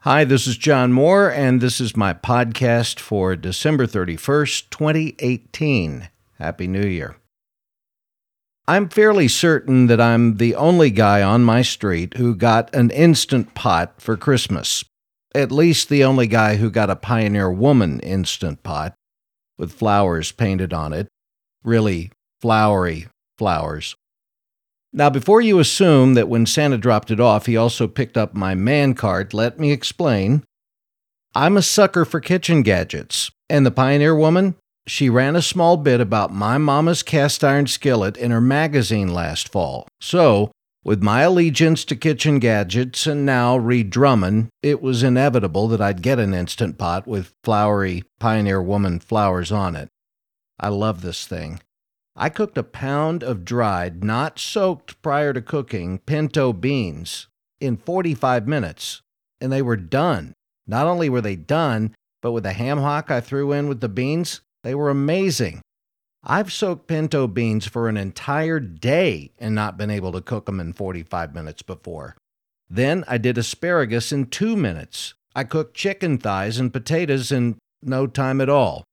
Hi, this is John Moore, and this is my podcast for December 31st, 2018. Happy New Year. I'm fairly certain that I'm the only guy on my street who got an Instant Pot for Christmas. At least the only guy who got a Pioneer Woman Instant Pot with flowers painted on it. Really flowery flowers. Now, before you assume that when Santa dropped it off, he also picked up my man cart, let me explain. I'm a sucker for kitchen gadgets, and the Pioneer Woman, she ran a small bit about my mama's cast iron skillet in her magazine last fall. So, with my allegiance to kitchen gadgets and now Reed Drummond, it was inevitable that I'd get an Instant Pot with flowery Pioneer Woman flowers on it. I love this thing. I cooked a pound of dried, not soaked prior to cooking, pinto beans in 45 minutes, and they were done. Not only were they done, but with the ham hock I threw in with the beans, they were amazing. I've soaked pinto beans for an entire day and not been able to cook them in 45 minutes before. Then I did asparagus in 2 minutes. I cooked chicken thighs and potatoes in no time at all.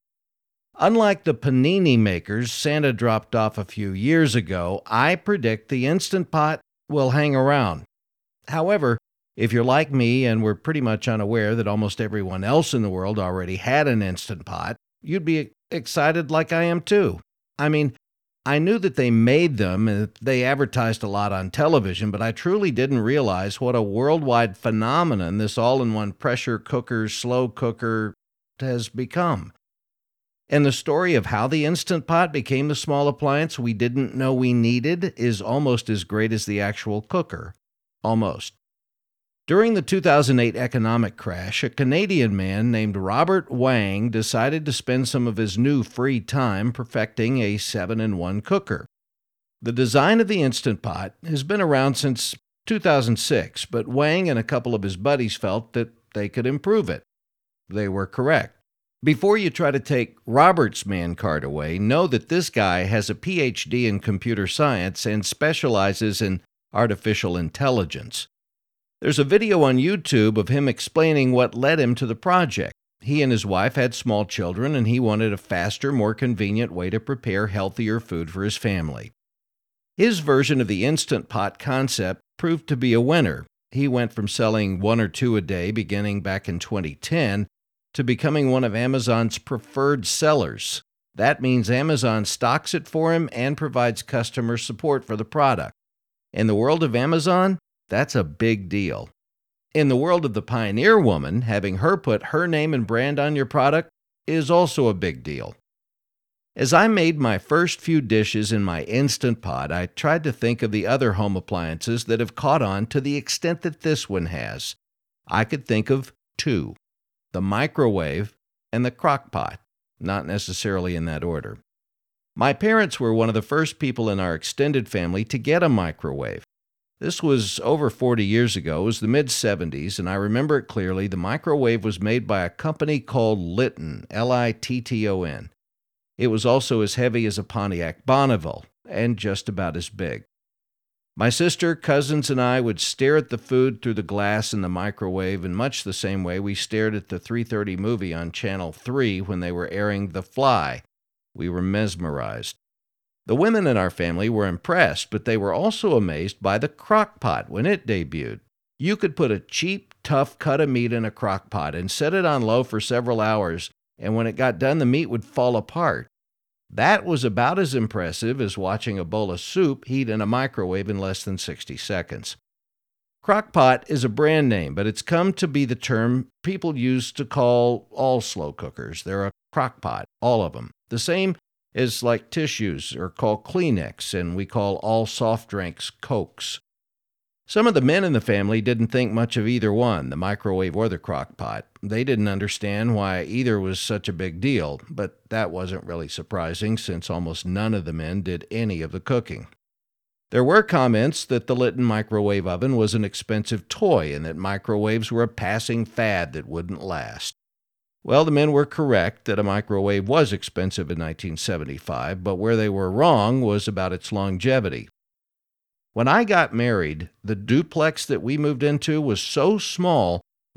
Unlike the panini makers Santa dropped off a few years ago, I predict the Instant Pot will hang around. However, if you're like me and were pretty much unaware that almost everyone else in the world already had an Instant Pot, you'd be excited like I am too. I mean, I knew that they made them and they advertised a lot on television, but I truly didn't realize what a worldwide phenomenon this all-in-one pressure cooker, slow cooker has become. And the story of how the Instant Pot became the small appliance we didn't know we needed is almost as great as the actual cooker. Almost. During the 2008 economic crash, a Canadian man named Robert Wang decided to spend some of his new free time perfecting a 7-in-1 cooker. The design of the Instant Pot has been around since 2006, but Wang and a couple of his buddies felt that they could improve it. They were correct. Before you try to take Robert's man card away, know that this guy has a PhD in computer science and specializes in artificial intelligence. There's a video on YouTube of him explaining what led him to the project. He and his wife had small children, and he wanted a faster, more convenient way to prepare healthier food for his family. His version of the Instant Pot concept proved to be a winner. He went from selling 1 or 2 a day beginning back in 2010 to becoming one of Amazon's preferred sellers. That means Amazon stocks it for him and provides customer support for the product. In the world of Amazon, that's a big deal. In the world of the Pioneer Woman, having her put her name and brand on your product is also a big deal. As I made my first few dishes in my Instant Pot, I tried to think of the other home appliances that have caught on to the extent that this one has. I could think of 2. The microwave, and the crock pot, not necessarily in that order. My parents were one of the first people in our extended family to get a microwave. This was over 40 years ago. It was the mid-70s, and I remember it clearly. The microwave was made by a company called Litton, Litton. It was also as heavy as a Pontiac Bonneville, and just about as big. My sister, cousins, and I would stare at the food through the glass in the microwave in much the same way we stared at the 3:30 movie on Channel 3 when they were airing The Fly. We were mesmerized. The women in our family were impressed, but they were also amazed by the crock pot when it debuted. You could put a cheap, tough cut of meat in a crock pot and set it on low for several hours, and when it got done, the meat would fall apart. That was about as impressive as watching a bowl of soup heat in a microwave in less than 60 seconds. Crock-pot is a brand name, but it's come to be the term people use to call all slow cookers. They're a crock-pot, all of them. The same as like tissues are called Kleenex, and we call all soft drinks Cokes. Some of the men in the family didn't think much of either one, the microwave or the crock pot. They didn't understand why either was such a big deal, but that wasn't really surprising since almost none of the men did any of the cooking. There were comments that the Litton microwave oven was an expensive toy and that microwaves were a passing fad that wouldn't last. Well, the men were correct that a microwave was expensive in 1975, but where they were wrong was about its longevity. When I got married, the duplex that we moved into was so small,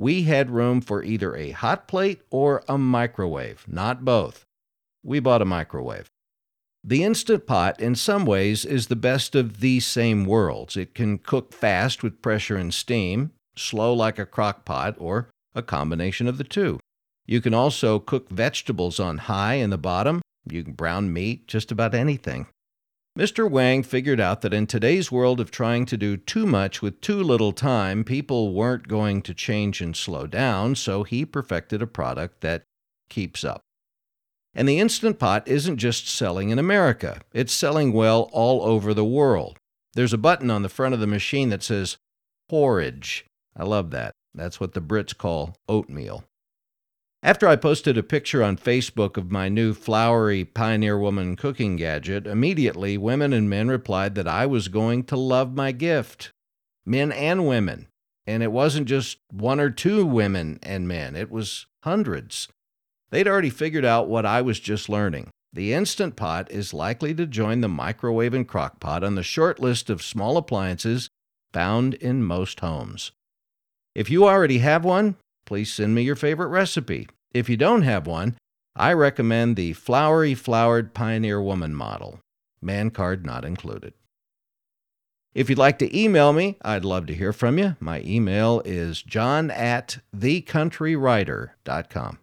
we had room for either a hot plate or a microwave, not both. We bought a microwave. The Instant Pot, in some ways, is the best of these same worlds. It can cook fast with pressure and steam, slow like a crock pot, or a combination of the two. You can also cook vegetables on high in the bottom. You can brown meat, just about anything. Mr. Wang figured out that in today's world of trying to do too much with too little time, people weren't going to change and slow down, so he perfected a product that keeps up. And the Instant Pot isn't just selling in America. It's selling well all over the world. There's a button on the front of the machine that says porridge. I love that. That's what the Brits call oatmeal. After I posted a picture on Facebook of my new flowery Pioneer Woman cooking gadget, immediately women and men replied that I was going to love my gift. Men and women. And it wasn't just one or two women and men. It was hundreds. They'd already figured out what I was just learning. The Instant Pot is likely to join the microwave and crock pot on the short list of small appliances found in most homes. If you already have one, please send me your favorite recipe. If you don't have one, I recommend the Flowery Flowered Pioneer Woman model. Man card not included. If you'd like to email me, I'd love to hear from you. My email is john@thecountrywriter.com.